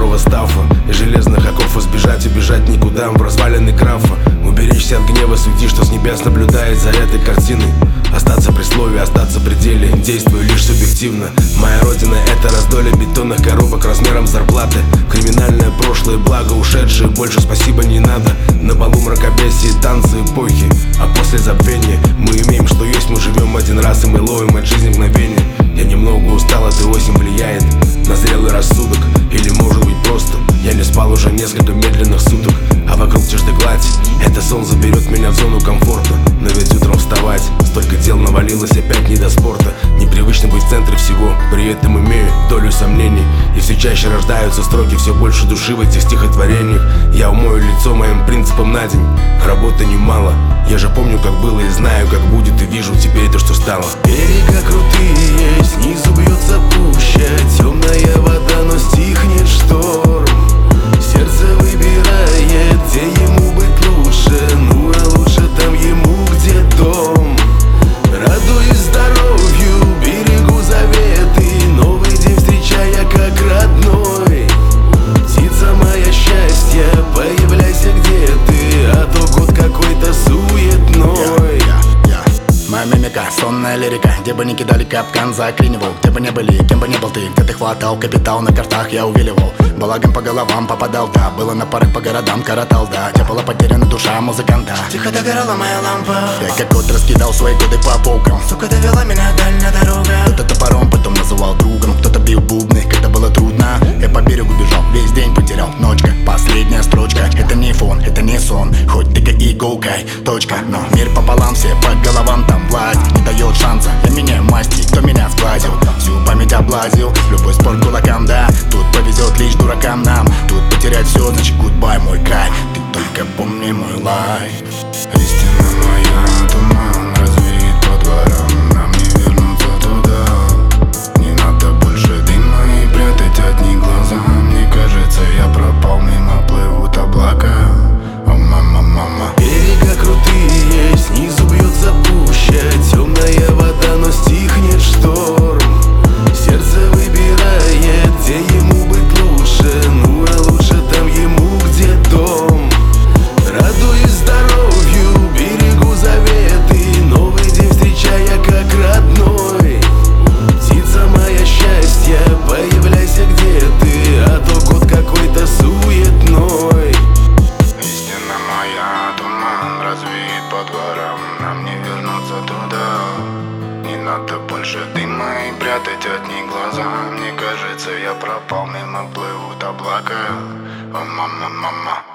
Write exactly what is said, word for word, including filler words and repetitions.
доброго стафа и железных оков избежать, убежать никуда в развалины крафа. Уберечься от гнева судьи, что с небес наблюдает за этой картиной. Остаться при слове, остаться при деле, действую лишь субъективно. Моя родина — это раздолье бетонных коробок размером зарплаты. Криминальное прошлое, благо ушедшее, больше спасибо не надо. На балу мракобесие, танцы эпохи, а после забвения мы имеем, что есть. Мы живем один раз, и мы ловим от жизни мгновение. Я немного устал, эта осень влияет на зрелый рассудок. Или может быть просто я не спал уже несколько медленных суток, а вокруг тишь-да гладь. Это сон заберет меня в зону комфорта. Но ведь утром вставать, столько дел навалилось, опять не до спорта. Непривычно быть в центре всего, при этом имею долю сомнений. И все чаще рождаются строки, все больше души в этих стихотворениях. Я умою лицо моим принципам на день, работы немало. Я же помню, как было, и знаю, как будет, и вижу теперь то, что стало. Берега крутые, снизу бьется пуща, темная вода, но стихнет шторм. Сердце выбирает, где ему быть лучше, ну а лучше там ему, где дом. Радуюсь здоровью, берегу заветы, новый день встречая как родной. Птица моя счастья, появляйся где ты, а то год какой-то суетной. Моя мимика, сонная лирика, где бы ни кидали капкан, заклинивал. Где бы не были, кем бы не был ты, где ты хватал капитал, на картах я увиливал. Балагом по головам попадал, да, было на порыв по городам, коротал, да. Где была потеряна душа музыканта, тихо догорала моя лампа. Я как кот раскидал свои годы по полкам, сука, довела меня дальняя дорога. Кто-то топором потом называл другом, кто-то бил бубны, когда было трудно. Я по берегу бежал, весь день потерял, ночка, последняя строчка. Это не фон, это не сон, хоть тыкай иголкой, точка. Но мир пополам, все по головам там власть не дает шанса, я меняю масти, кто меня сглазил, всю память облазил, любой спор кулакам, да. Тут повезет лишь дуракам нам, тут потерять все, значит гудбай, мой край. Ты только помни мой лайф. Истина моя, туман развеет по дворам, нам не вернуться туда. Не надо больше дыма и прятать от них глаза. Мне кажется, я пропал, мимо плывут облака. О, мама, мама. Берега крутые, снизу бьется пуща, темная вода, но стихнет шторм. Сердце выбирает, где ему быть лучше, ну а лучше там ему, где дом. Радуюсь здоровью, берегу заветы, новый день встречая как родной. Птица моя счастья, появляйся где ты, а то год какой-то суетной. Истина моя, туман развеет по дворам, нам не вернуться туда. Не надо больше дыма и прятать от них глаза. Мне кажется, я пропал, мимо плывут облака. О, мама, мама.